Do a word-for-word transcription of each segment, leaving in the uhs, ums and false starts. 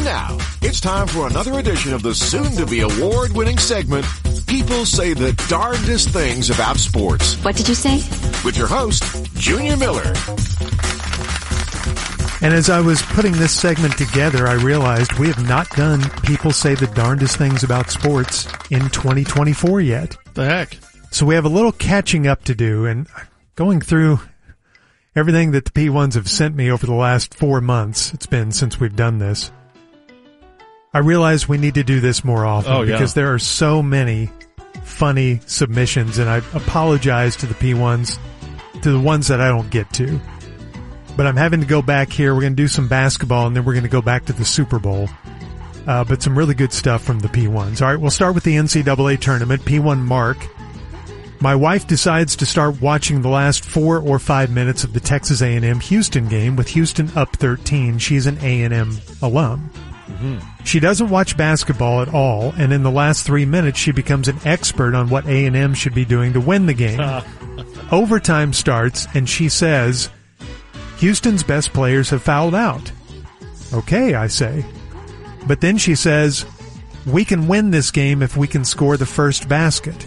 now, it's time for another edition of the soon-to-be award-winning segment, People Say the Darndest Things About Sports. What did you say? With your host, Junior Miller. And as I was putting this segment together, I realized we have not done People Say the Darndest Things About Sports in twenty twenty-four yet. The heck? So we have a little catching up to do, and going through everything that the P ones have sent me over the last four months, it's been since we've done this, I realize we need to do this more often oh, yeah. because there are so many funny submissions, and I apologize to the P ones, to the ones that I don't get to. But I'm having to go back here. We're going to do some basketball, and then we're going to go back to the Super Bowl. Uh, but some really good stuff from the P ones. All right, we'll start with the N C double A tournament. P one Mark. My wife decides to start watching the last four or five minutes of the Texas A and M Houston game with Houston up thirteen. She's an A and M alum. Mm-hmm. She doesn't watch basketball at all, and in the last three minutes, she becomes an expert on what A and M should be doing to win the game. Overtime starts, and she says, Houston's best players have fouled out. Okay, I say. But then she says, we can win this game if we can score the first basket.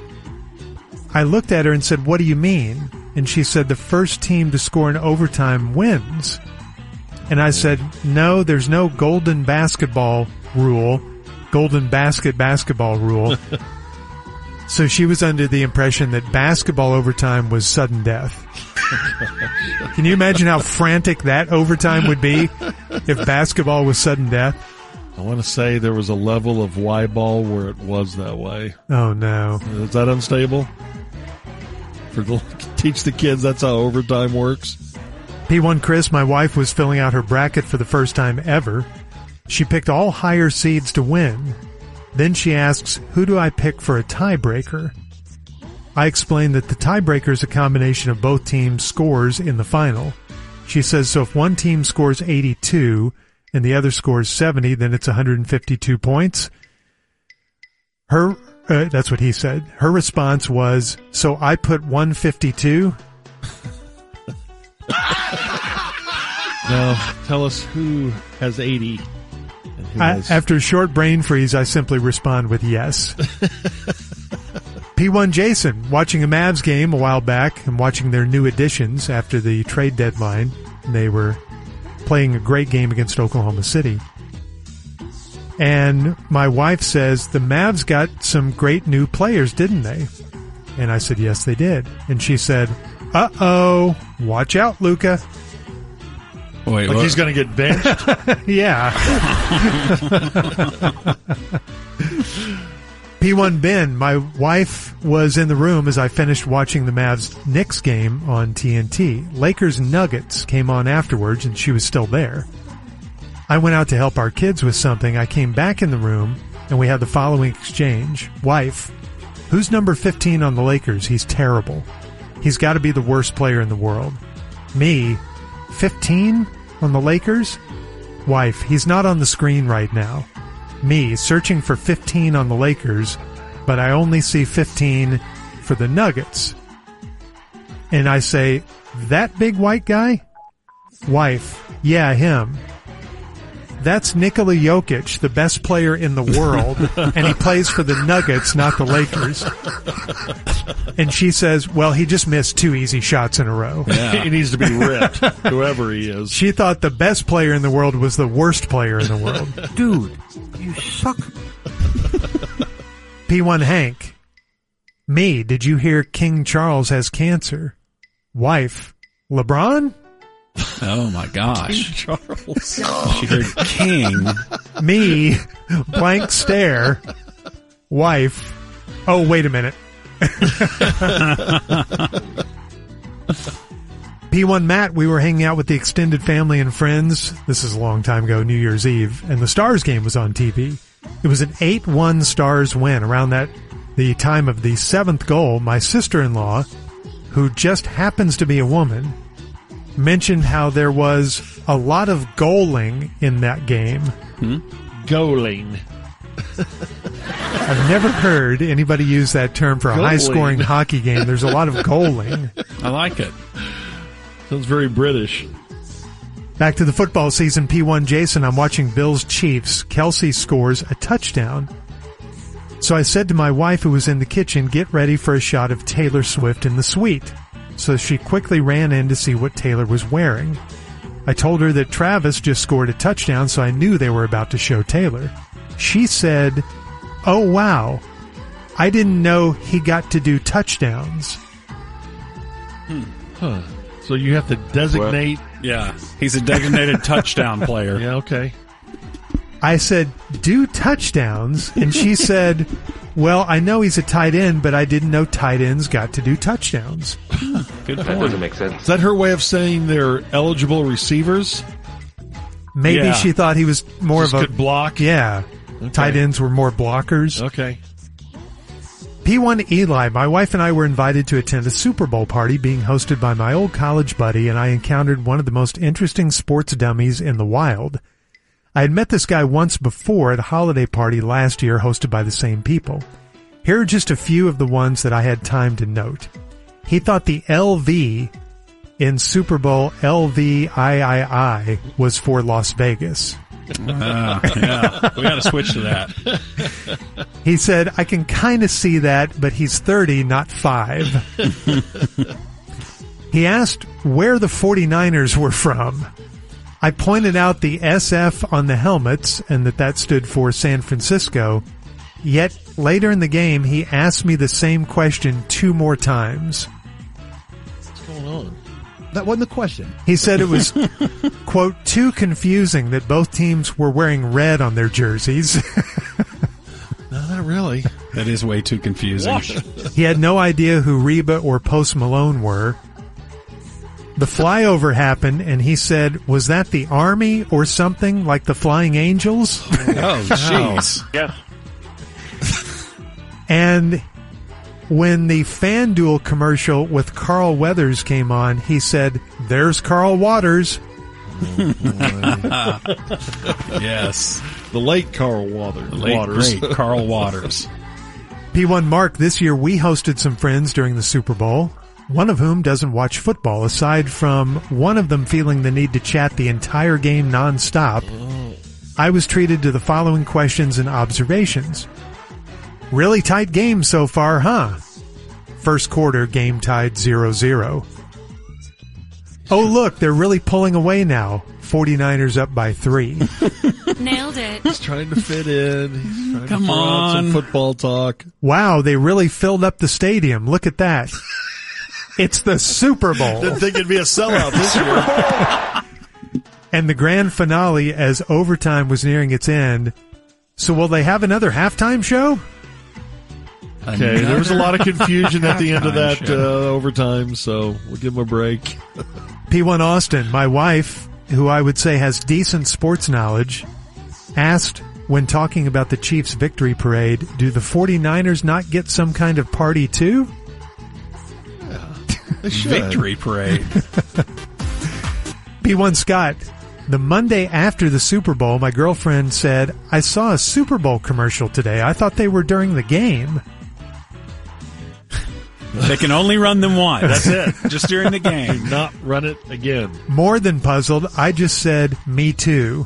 I looked at her and said, what do you mean? And she said, the first team to score in overtime wins. And I said, no, there's no golden basketball rule, golden basket basketball rule. So she was under the impression that basketball overtime was sudden death. Can you imagine how frantic that overtime would be if basketball was sudden death? I want to say there was a level of Y-ball where it was that way. Oh, no. Is that unstable? For the, teach the kids that's how overtime works? P one Chris, my wife was filling out her bracket for the first time ever. She picked all higher seeds to win. Then she asks, who do I pick for a tiebreaker? I explained that the tiebreaker is a combination of both teams' scores in the final. She says, so if one team scores eighty-two and the other scores seventy, then it's one hundred fifty-two points. Her, uh, that's what he said. Her response was, so I put one fifty-two? Now, tell us who has eighty. And who I, has... After a short brain freeze, I simply respond with yes. P one Jason, watching a Mavs game a while back and watching their new additions after the trade deadline. They were playing a great game against Oklahoma City. And my wife says, the Mavs got some great new players, didn't they? And I said, yes, they did. And she said, uh-oh, watch out, Luka. Wait, like what? He's going to get benched? Yeah. P one Ben, my wife was in the room as I finished watching the Mavs-Knicks game on T N T. Lakers-Nuggets came on afterwards, and she was still there. I went out to help our kids with something. I came back in the room, and we had the following exchange. Wife, who's number fifteen on the Lakers? He's terrible. He's got to be the worst player in the world. Me, fifteen on the Lakers? Wife, he's not on the screen right now. Me, searching for fifteen on the Lakers, but I only see fifteen for the Nuggets. And I say, that big white guy? Wife, yeah, him. That's Nikola Jokic, the best player in the world, and he plays for the Nuggets, not the Lakers. And she says, well, he just missed two easy shots in a row. Yeah. He needs to be ripped, whoever he is. She thought the best player in the world was the worst player in the world. Dude, you suck. P one Hank, me, did you hear King Charles has cancer? Wife, LeBron? Oh my gosh. King Charles. She heard King. Me, blank stare. Wife, oh, wait a minute. P one Matt, we were hanging out with the extended family and friends. This is a long time ago, New Year's Eve, and the Stars game was on T V. It was an eight one Stars win. Around that, the time of the seventh goal, my sister-in-law, who just happens to be a woman, mentioned how there was a lot of goaling in that game. Hmm? Goaling. I've never heard anybody use that term for a Goaling. high-scoring hockey game. There's a lot of goaling. I like it. Sounds very British. Back to the football season, P one Jason, I'm watching Bills Chiefs. Kelsey scores a touchdown. So I said to my wife who was in the kitchen, get ready for a shot of Taylor Swift in the suite. So she quickly ran in to see what Taylor was wearing. I told her that Travis just scored a touchdown, so I knew they were about to show Taylor. She said, oh wow, I didn't know he got to do touchdowns. Hmm. Huh. So you have to designate... Yeah, he's a designated touchdown player. Yeah, okay. I said, do touchdowns? And she said, well, I know he's a tight end, but I didn't know tight ends got to do touchdowns. Good point. That doesn't make sense. Is that her way of saying they're eligible receivers? Maybe Yeah. she thought he was more Just of a... could block? Yeah. Okay. Tight ends were more blockers. Okay. P one Eli, my wife and I were invited to attend a Super Bowl party being hosted by my old college buddy, and I encountered one of the most interesting sports dummies in the wild. I had met this guy once before at a holiday party last year hosted by the same people. Here are just a few of the ones that I had time to note. He thought the L V in Super Bowl L V I I I was for Las Vegas. Uh, yeah, we got to switch to that. He said, I can kind of see that, but he's thirty, not five. He asked where the 49ers were from. I pointed out the S F on the helmets and that that stood for San Francisco. Yet later in the game, he asked me the same question two more times. What's going on? That wasn't the question. He said it was, quote, too confusing that both teams were wearing red on their jerseys. No, not really. That is way too confusing. He had no idea who Reba or Post Malone were. The flyover happened, and he said, was that the Army or something like the Flying Angels? Oh, jeez. Yes. And when the FanDuel commercial with Carl Weathers came on, he said, there's Carl Waters. Yes. The late Carl Waters. The late, Waters. great Carl Waters. P one Mark, this year we hosted some friends during the Super Bowl, one of whom doesn't watch football, aside from one of them feeling the need to chat the entire game nonstop. I was treated to the following questions and observations. Really tight game so far, huh? First quarter, game tied zero zero. Oh, look, they're really pulling away now. 49ers up by three. Nailed it. He's trying to fit in. He's trying Come to throw out some on. football talk. Wow, they really filled up the stadium. Look at that. It's the Super Bowl. Didn't think it'd be a sellout this year. And the grand finale as overtime was nearing its end. So will they have another halftime show? Okay, there was a lot of confusion at the end of that Halftime uh, show. overtime, so we'll give him a break. P one Austin, my wife, who I would say has decent sports knowledge, asked when talking about the Chiefs' victory parade, do the 49ers not get some kind of party too? They should. Victory parade. P one Scott, the Monday after the Super Bowl, my girlfriend said, I saw a Super Bowl commercial today. I thought they were during the game. They can only run them once. That's it. Just during the game. Not run it again. More than puzzled, I just said, me too.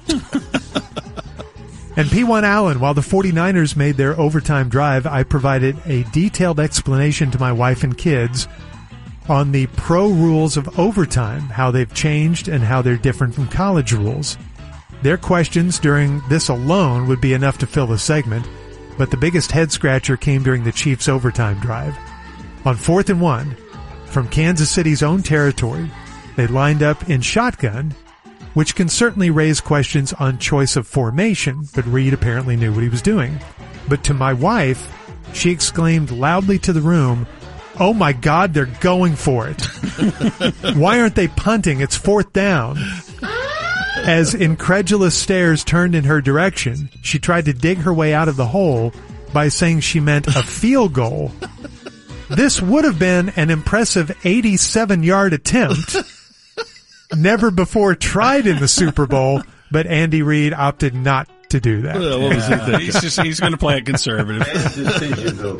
And P one Allen, while the 49ers made their overtime drive, I provided a detailed explanation to my wife and kids on the pro rules of overtime, how they've changed and how they're different from college rules. Their questions during this alone would be enough to fill the segment, but the biggest head scratcher came during the Chiefs' overtime drive. On fourth and one, from Kansas City's own territory, they lined up in shotgun, which can certainly raise questions on choice of formation, but Reed apparently knew what he was doing. But to my wife, she exclaimed loudly to the room, oh my God, they're going for it. Why aren't they punting? It's fourth down. As incredulous stares turned in her direction, she tried to dig her way out of the hole by saying she meant a field goal. This would have been an impressive eighty-seven-yard attempt, never before tried in the Super Bowl, but Andy Reid opted not to do that. Well, what was he Uh, thinking? he's just he's going to play it conservative.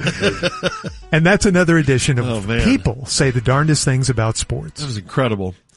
And that's another edition of Oh, man. People Say the Darndest Things About Sports. That was incredible.